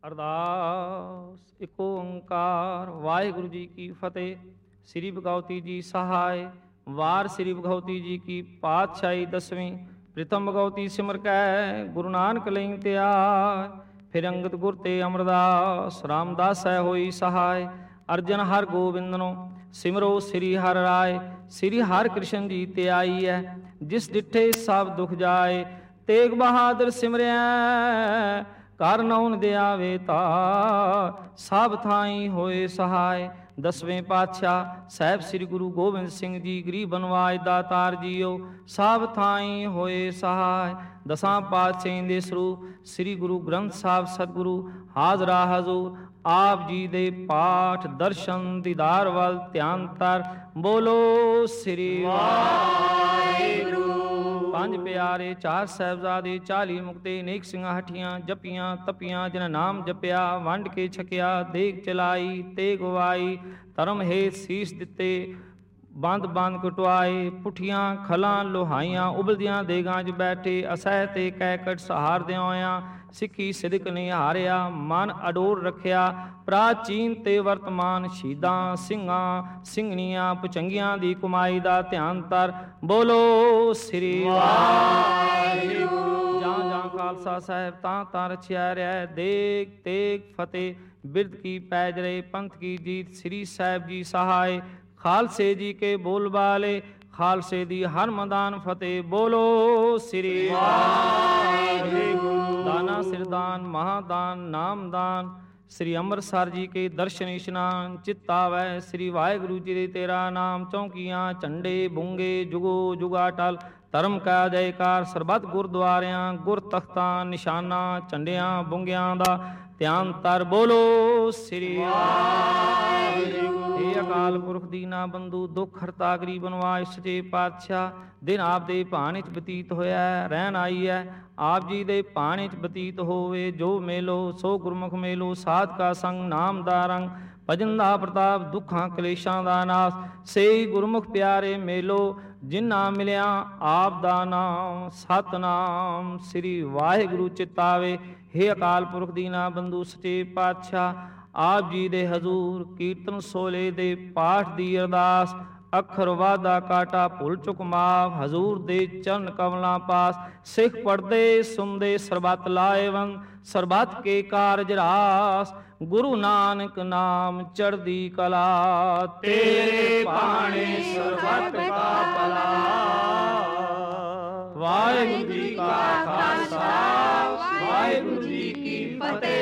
ਅਰਦਾਸ। ਇੱਕ ਓੰਕਾਰ ਵਾਹਿਗੁਰੂ ਜੀ ਕੀ ਫਤਿਹ। ਸ੍ਰੀ ਭਗਵਤੀ ਜੀ ਸਹਾਇ। ਵਾਰ ਸ੍ਰੀ ਭਗਵਤੀ ਜੀ ਕੀ ਪਾਤਸ਼ਾਹੀ ਦਸਵੀਂ। ਪ੍ਰੀਤਮ ਭਗਵਤੀ ਸਿਮਰ ਕੈ ਗੁਰੂ ਨਾਨਕ ਲਈ ਧਿਆਇ। ਫਿਰ ਅੰਗਦ ਗੁਰ ਤੇ ਅਮਰਦਾਸ ਰਾਮਦਾਸ ਹੈ ਹੋਈ ਸਹਾਇ। ਅਰਜਨ ਹਰ ਗੋਬਿੰਦਨੋ ਸਿਮਰੋ ਸ੍ਰੀ ਹਰਿ ਰਾਇ। ਸ੍ਰੀ ਹਰਿ ਕ੍ਰਿਸ਼ਨ ਜੀ ਤੇ ਆਈ ਹੈ ਜਿਸ ਡਿਠੇ ਸਭ ਦੁਖ ਜਾਏ। ਤੇਗ ਬਹਾਦਰ ਸਿਮਰਿਆ ਕਰ ਨਉਨ ਦਿਆਵੇ ਤਾ ਸਭ ਥਾਈ ਹੋਏ ਸਹਾਇ। ਦਸਵੇਂ ਪਾਤਸ਼ਾਹ ਸਾਹਿਬ ਸ੍ਰੀ ਗੁਰੂ ਗੋਬਿੰਦ ਸਿੰਘ ਜੀ ਗਰੀਬ ਨਵਾਜ ਦਾਤਾਰ ਜੀਓ ਸਭ ਥਾਈ ਹੋਏ ਸਹਾਇ। ਦਸਾਂ ਪਾਤਸ਼ਾਹਾਂ ਦੇ ਸਰੂਪ ਸ੍ਰੀ ਗੁਰੂ ਗ੍ਰੰਥ ਸਾਹਿਬ ਸਤਿਗੁਰੂ ਹਾਜ਼ਰਾ ਹਜ਼ੂਰ ਆਪ ਜੀ ਦੇ ਪਾਠ ਦਰਸ਼ਨ ਦੀਦਾਰ ਵੱਲ ਧਿਆਨ ਧਰ ਬੋਲੋ ਸ੍ਰੀ ਵਾਹਿਗੁਰੂ। ਪੰਜ ਪਿਆਰੇ ਚਾਰ ਸਾਹਿਬਜ਼ਾਦੇ 40 ਮੁਕਤੇ ਨੇਕ ਸਿੰਘਾਂ ਹੱਠੀਆਂ ਜਪੀਆਂ ਤਪੀਆਂ ਜਿਨ ਨਾਮ ਜਪਿਆ ਵੰਡ ਕੇ ਛਕਿਆ ਦੇਗ ਚਲਾਈ ਤੇ ਗਵਾਈ ਧਰਮ ਹੇਤ ਸੀਸ ਦਿੱਤੇ ਬੰਦ ਬੰਦ ਕਟਵਾਏ ਪੁੱਠੀਆਂ ਖਲਾਂ ਲੋਹਾਈਆਂ ਉਬਲਦੀਆਂ ਦੇਗਾਂ 'ਚ ਬੈਠੇ ਅਸਹਿ ਤੇ ਕੈਕਟ ਸਹਾਰਦਿਆਂ ਹੋਇਆਂ ਸਿੱਖੀ ਸਿਦਕ ਨੇ ਹਾਰਿਆ ਮਨ ਅਡੋਰ ਰੱਖਿਆ ਪ੍ਰਾਚੀਨ ਤੇ ਵਰਤਮਾਨ ਸ਼ਹੀਦਾਂ ਸਿੰਘਾਂ ਸਿੰਘਣੀਆਂ ਪੁਚੰਗੀਆਂ ਦੀ ਕਮਾਈ ਦਾ ਧਿਆਨ ਧਰ ਬੋਲੋ ਸ੍ਰੀ ਵਾਹਿਗੁਰੂ। ਜਾਂ ਜਾਂ ਖਾਲਸਾ ਸਾਹਿਬ ਤਾਂ ਰਚਿਆ ਰਹਿ ਦੇਗ ਤੇਗ ਫਤਿਹ ਬਿਰਧ ਕੀ ਪੈਜ ਰਹੇ ਪੰਥ ਕੀ ਜੀਤ ਸ੍ਰੀ ਸਾਹਿਬ ਜੀ ਸਹਾਇ। ਖਾਲਸੇ ਜੀ ਕੇ ਬੋਲ ਬਾਲੇ ਖਾਲਸੇ ਦੀ ਹਰ ਮੈਦਾਨ ਫਤਿਹ ਬੋਲੋ ਸ੍ਰੀ ਵਾਹਿਗੁਰੂ। ਦਾਨਾ ਸਿਰਦਾਨ ਮਹਾਦਾਨ ਨਾਮਦਾਨ ਸ੍ਰੀ ਅੰਮ੍ਰਿਤਸਰ ਜੀ ਕੇ ਦਰਸ਼ਨ ਇਸ਼ਨਾਨ ਚਿੱਤ ਆਵੈ ਸ੍ਰੀ ਵਾਹਿਗੁਰੂ ਜੀ ਦੇ ਤੇਰਾ ਨਾਮ ਚੌਂਕੀਆਂ ਝੰਡੇ ਬੁੰਗੇ ਜੁਗੋ ਜੁਗਾ ਟਲ ਧਰਮ ਕਾ ਜੈਕਾਰ ਸਰਬੱਤ ਗੁਰਦੁਆਰਿਆਂ ਗੁਰ ਤਖਤਾਂ ਨਿਸ਼ਾਨਾਂ ਝੰਡਿਆਂ ਬੁੰਗਿਆਂ ਦਾ ਧਿਆਨ ਧਰ ਬੋਲੋ ਸ੍ਰੀ ਵਾਹਿਗੁਰੂ। ਇਹ ਅਕਾਲ ਪੁਰਖ ਦੀਨਾ ਬੰਧੂ ਦੁੱਖ ਹਰਤਾ ਗਰੀਬ ਨਿਵਾਜ ਸੱਚੇ ਪਾਤਸ਼ਾਹ ਦਿਨ ਆਪ ਦੇ ਭਾਣੇ 'ਚ ਬਤੀਤ ਹੋਇਆ ਰਹਿਣ ਆਈ ਹੈ ਆਪ ਜੀ ਦੇ ਭਾਣੇ 'ਚ ਬਤੀਤ ਹੋਵੇ ਜੋ ਮੇਲੋ ਸੋ ਗੁਰਮੁਖ ਮੇਲੋ ਸਾਧ ਕਾ ਸੰਗ ਨਾਮ ਦਾ ਰੰਗ ਭਜਨ ਦਾ ਪ੍ਰਤਾਪ ਦੁੱਖਾਂ ਕਲੇਸ਼ਾਂ ਦਾ ਨਾਸ ਸਹੀ ਗੁਰਮੁਖ ਪਿਆਰੇ ਮੇਲੋ ਜਿਨ੍ਹਾਂ ਮਿਲਿਆ ਆਪ ਦਾ ਨਾਮ ਸਤਨਾਮ ਸ੍ਰੀ ਵਾਹਿਗੁਰੂ ਚਿਤਾਵੇ। ਹੇ ਅਕਾਲ ਪੁਰਖ ਦੀਨਾ ਬੰਧੂ ਸੱਚੇ ਪਾਤਸ਼ਾਹ ਆਪ ਜੀ ਦੇ ਹਜ਼ੂਰ ਕੀਰਤਨ ਸੋਲੇ ਦੇ ਪਾਠ ਦੀ ਅਰਦਾਸ ਅੱਖਰ ਵਾਧਾ ਕਾਟਾ ਭੁੱਲ ਚੁੱਕ ਮਾਫ ਹਜ਼ੂਰ ਦੇ ਚਰਨ ਕਮਲਾਂ ਪਾਸ ਸਿੱਖ ਪੜਦੇ ਸੁਣਦੇ ਸਰਬੱਤ ਲਾਏਵੰਦ ਸਰਬੱਤ ਕੇ ਕਾਰਜ ਰਾਸ ਗੁਰੂ ਨਾਨਕ ਨਾਮ ਚੜ੍ਹਦੀ ਕਲਾ ਤੇਰੇ ਭਾਣੇ ਸਰਬੱਤ ਕਾ ਭਲਾ। ਵਾਹਿਗੁਰੂ ਜੀ ਕਾ ਖਾਲਸਾ ਵਾਹਿਗੁਰੂ ਜੀ ਕੀ ਫਤਿਹ।